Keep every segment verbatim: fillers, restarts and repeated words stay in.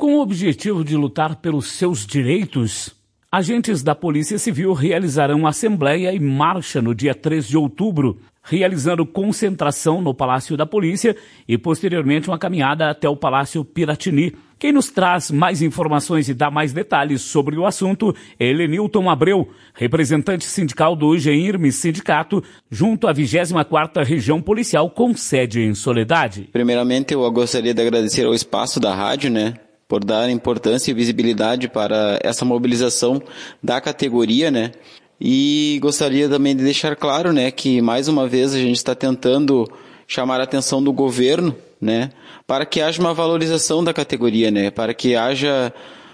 Com o objetivo de lutar pelos seus direitos, agentes da Polícia Civil realizarão assembleia e marcha no dia três de outubro, realizando concentração no Palácio da Polícia e, posteriormente, uma caminhada até o Palácio Piratini. Quem nos traz mais informações e dá mais detalhes sobre o assunto é Helenilton Abreu, representante sindical do GEIRME Sindicato, junto à vigésima quarta Região Policial com sede em Soledade. Primeiramente, eu gostaria de agradecer ao espaço da rádio, né, por dar importância e visibilidade para essa mobilização da categoria, né, e gostaria também de deixar claro, né, que mais uma vez a gente está tentando chamar a atenção do governo, né, para que haja uma valorização da categoria, né, para que haja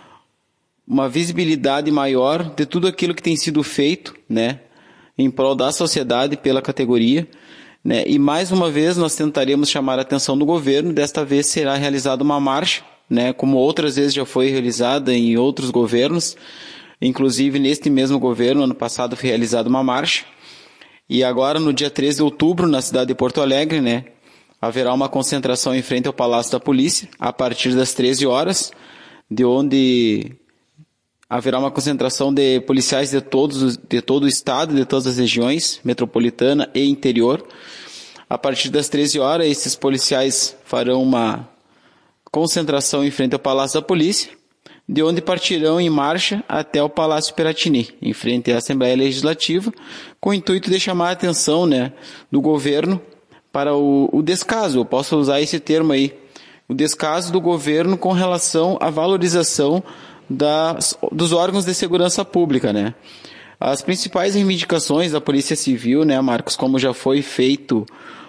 uma visibilidade maior de tudo aquilo que tem sido feito, né, em prol da sociedade pela categoria, né, e mais uma vez nós tentaremos chamar a atenção do governo. Desta vez será realizada uma marcha, né, como outras vezes já foi realizada em outros governos, inclusive neste mesmo governo, ano passado foi realizada uma marcha, e agora no dia treze de outubro, na cidade de Porto Alegre, né, haverá uma concentração em frente ao Palácio da Polícia, a partir das treze horas, de onde haverá uma concentração de policiais de, todos, de todo o estado, de todas as regiões, metropolitana e interior. A partir das treze horas, esses policiais farão uma concentração em frente ao Palácio da Polícia, de onde partirão em marcha até o Palácio Piratini, em frente à Assembleia Legislativa, com o intuito de chamar a atenção, né, do governo para o, o descaso, eu posso usar esse termo aí, o descaso do governo com relação à valorização das, dos órgãos de segurança pública, né. As principais reivindicações da Polícia Civil, né, Marcos, como já foi feito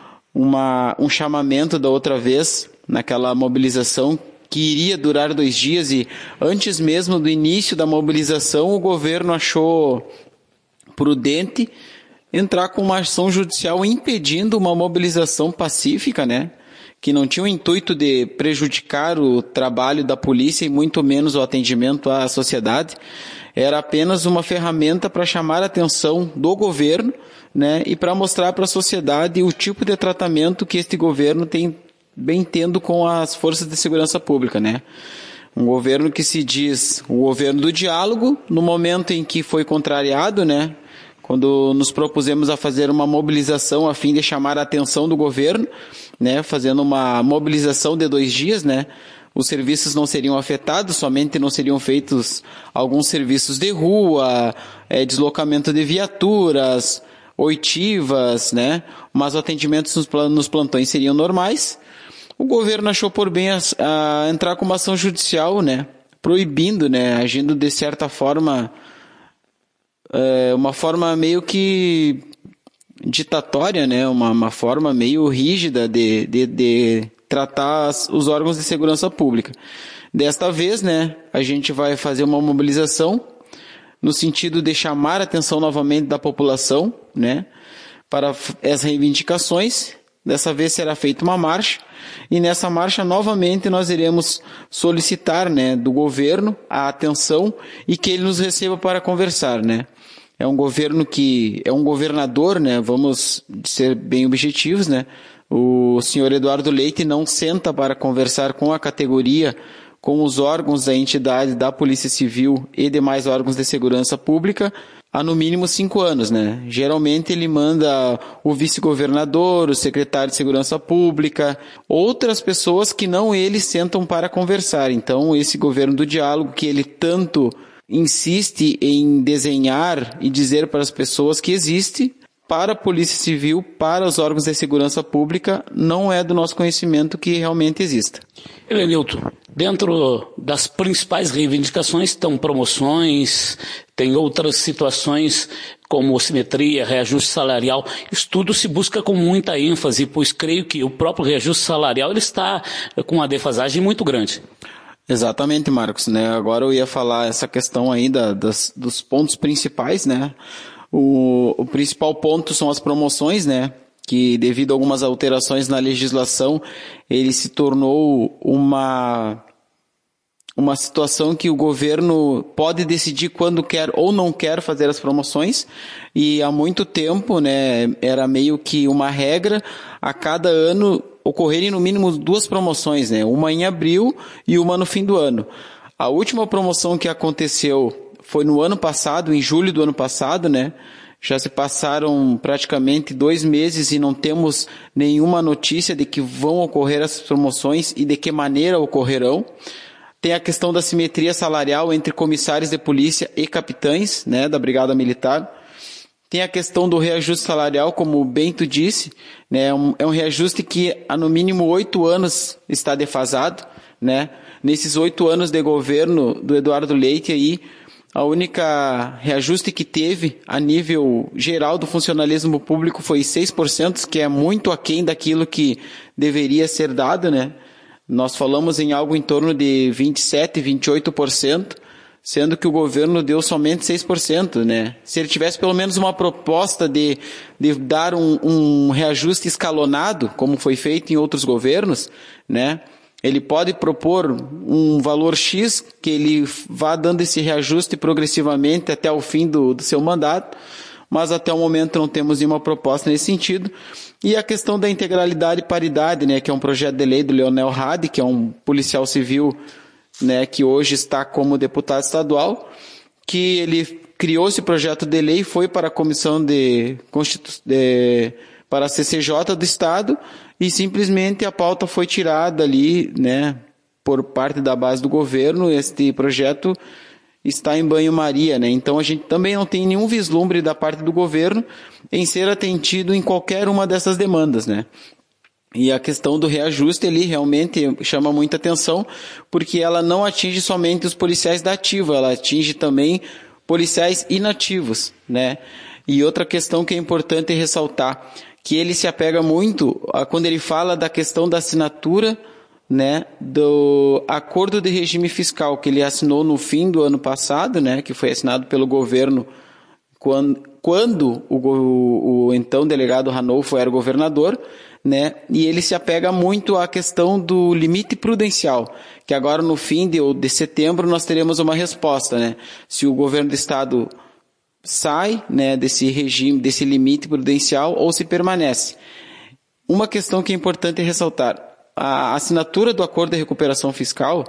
uma, um chamamento da outra vez, naquela mobilização que iria durar dois dias, e antes mesmo do início da mobilização, o governo achou prudente entrar com uma ação judicial impedindo uma mobilização pacífica, né, que não tinha o intuito de prejudicar o trabalho da polícia e muito menos o atendimento à sociedade. Era apenas uma ferramenta para chamar a atenção do governo, né, e para mostrar para a sociedade o tipo de tratamento que este governo tem bem tendo com as forças de segurança pública, né. Um governo que se diz o governo do diálogo, no momento em que foi contrariado, né, quando nos propusemos a fazer uma mobilização a fim de chamar a atenção do governo, né, fazendo uma mobilização de dois dias, né, os serviços não seriam afetados, somente não seriam feitos alguns serviços de rua, é, deslocamento de viaturas, oitivas, né, mas os atendimentos nos, plan- nos plantões seriam normais. O governo achou por bem a, a entrar com uma ação judicial, né, proibindo, né, agindo de certa forma, é, uma forma meio que ditatória, né, uma, uma forma meio rígida de, de, de tratar as, os órgãos de segurança pública. Desta vez, né, a gente vai fazer uma mobilização no sentido de chamar a atenção novamente da população, né, para as reivindicações. Dessa vez será feita uma marcha, e nessa marcha novamente nós iremos solicitar, né, do governo a atenção e que ele nos receba para conversar, né. É um governo que é um governador, né, vamos ser bem objetivos, né, o senhor Eduardo Leite não senta para conversar com a categoria, com os órgãos da entidade da Polícia Civil e demais órgãos de segurança pública há no mínimo cinco anos, né? Geralmente ele manda o vice-governador, o secretário de Segurança Pública, outras pessoas que não ele sentam para conversar. Então, esse governo do diálogo que ele tanto insiste em desenhar e dizer para as pessoas que existe, para a Polícia Civil, para os órgãos de segurança pública, não é do nosso conhecimento que realmente exista. Helenilton, dentro das principais reivindicações estão promoções, tem outras situações como simetria, reajuste salarial. Isso tudo se busca com muita ênfase, pois creio que o próprio reajuste salarial ele está com uma defasagem muito grande. Exatamente, Marcos, né? Agora eu ia falar essa questão aí da, das, dos pontos principais, né? O, o principal ponto são as promoções, né? Que devido a algumas alterações na legislação, ele se tornou uma, uma situação que o governo pode decidir quando quer ou não quer fazer as promoções, e há muito tempo, né, era meio que uma regra, a cada ano ocorrerem no mínimo duas promoções, né? Uma em abril e uma no fim do ano. A última promoção que aconteceu foi no ano passado, em julho do ano passado, né? Já se passaram praticamente dois meses e não temos nenhuma notícia de que vão ocorrer essas promoções e de que maneira ocorrerão. Tem a questão da simetria salarial entre comissários de polícia e capitães, né, da Brigada Militar. Tem a questão do reajuste salarial, como o Bento disse, né, é um, é um reajuste que há no mínimo oito anos está defasado, né. Nesses oito anos de governo do Eduardo Leite aí, a única reajuste que teve a nível geral do funcionalismo público foi seis por cento, que é muito aquém daquilo que deveria ser dado, né? Nós falamos em algo em torno de vinte e sete, vinte e oito por cento, sendo que o governo deu somente seis por cento, né? Se ele tivesse pelo menos uma proposta de, de dar um, um reajuste escalonado, como foi feito em outros governos, né? Ele pode propor um valor X que ele vá dando esse reajuste progressivamente até o fim do, do seu mandato, mas até o momento não temos nenhuma proposta nesse sentido. E a questão da integralidade e paridade, né, que é um projeto de lei do Leonel Hadi, que é um policial civil, né, que hoje está como deputado estadual, que ele criou esse projeto de lei, foi para a Comissão de, Constitu... de... para a C C J do Estado, e simplesmente a pauta foi tirada ali, né, por parte da base do governo. Este projeto está em banho-maria, né, então a gente também não tem nenhum vislumbre da parte do governo em ser atendido em qualquer uma dessas demandas, né. E a questão do reajuste ali realmente chama muita atenção, porque ela não atinge somente os policiais da ativa, ela atinge também policiais inativos, né. E outra questão que é importante ressaltar, que ele se apega muito a quando ele fala da questão da assinatura, né, do acordo de regime fiscal que ele assinou no fim do ano passado, né, que foi assinado pelo governo quando, quando o, o, o então delegado Ranolfo era governador, né, e ele se apega muito à questão do limite prudencial, que agora no fim de, de setembro nós teremos uma resposta, né, se o governo do estado sai, né, desse regime, desse limite prudencial, ou se permanece. Uma questão que é importante ressaltar, a assinatura do acordo de recuperação fiscal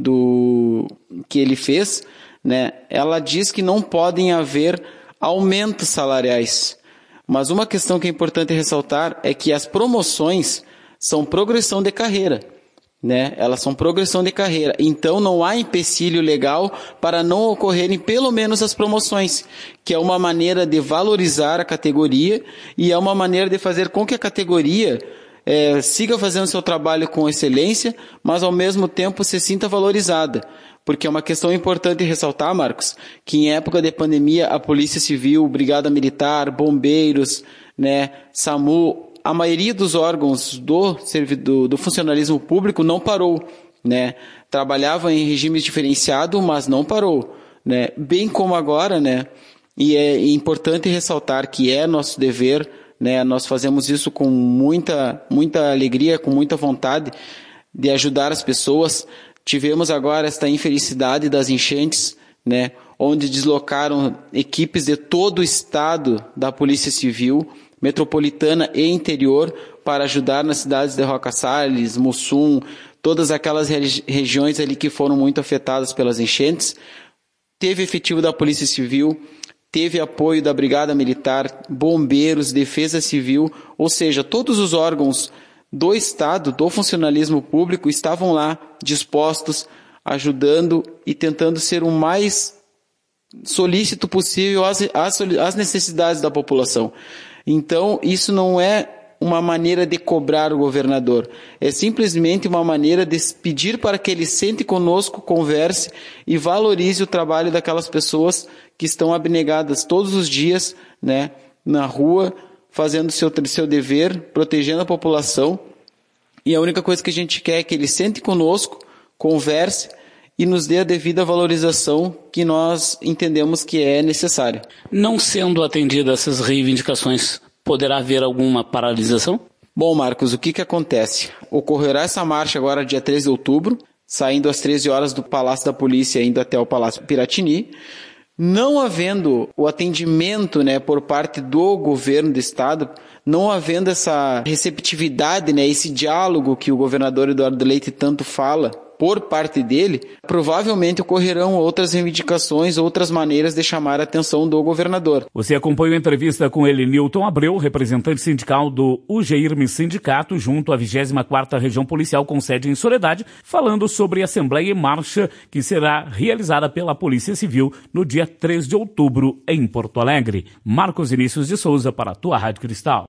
do, que ele fez, né, ela diz que não podem haver aumentos salariais. Mas uma questão que é importante ressaltar é que as promoções são progressão de carreira, né? Elas são progressão de carreira, então não há empecilho legal para não ocorrerem pelo menos as promoções, que é uma maneira de valorizar a categoria e é uma maneira de fazer com que a categoria é, siga fazendo seu trabalho com excelência, mas ao mesmo tempo se sinta valorizada, porque é uma questão importante ressaltar, Marcos, que em época de pandemia a Polícia Civil, Brigada Militar, Bombeiros, né, SAMU, a maioria dos órgãos do, do, do funcionalismo público não parou, né? Trabalhava em regime diferenciado, mas não parou, né? Bem como agora, né? E é importante ressaltar que é nosso dever, né? Nós fazemos isso com muita, muita alegria, com muita vontade de ajudar as pessoas. Tivemos agora esta infelicidade das enchentes, né? Onde deslocaram equipes de todo o estado da Polícia Civil, metropolitana e interior, para ajudar nas cidades de Roca Salles, Mussum, todas aquelas regi- regiões ali que foram muito afetadas pelas enchentes. Teve efetivo da Polícia Civil, teve apoio da Brigada Militar, Bombeiros, Defesa Civil, ou seja, todos os órgãos do Estado, do funcionalismo público, estavam lá dispostos, ajudando e tentando ser o mais solícito possível às, às, às necessidades da população. Então, isso não é uma maneira de cobrar o governador, é simplesmente uma maneira de pedir para que ele sente conosco, converse e valorize o trabalho daquelas pessoas que estão abnegadas todos os dias, né, na rua, fazendo o seu, seu dever, protegendo a população. E a única coisa que a gente quer é que ele sente conosco, converse e nos dê a devida valorização que nós entendemos que é necessária. Não sendo atendidas essas reivindicações, poderá haver alguma paralisação? Bom, Marcos, o que que acontece? Ocorrerá essa marcha agora dia treze de outubro, saindo às treze horas do Palácio da Polícia, indo até o Palácio Piratini. Não havendo o atendimento, né, por parte do governo do estado, não havendo essa receptividade, né, esse diálogo que o governador Eduardo Leite tanto fala por parte dele, provavelmente ocorrerão outras reivindicações, outras maneiras de chamar a atenção do governador. Você acompanhou a entrevista com ele, Nilton Abreu, representante sindical do UGIRME Sindicato, junto à vigésima quarta Região Policial com sede em Soledade, falando sobre a Assembleia e Marcha que será realizada pela Polícia Civil no dia três de outubro em Porto Alegre. Marcos Vinícius de Souza para a tua Rádio Cristal.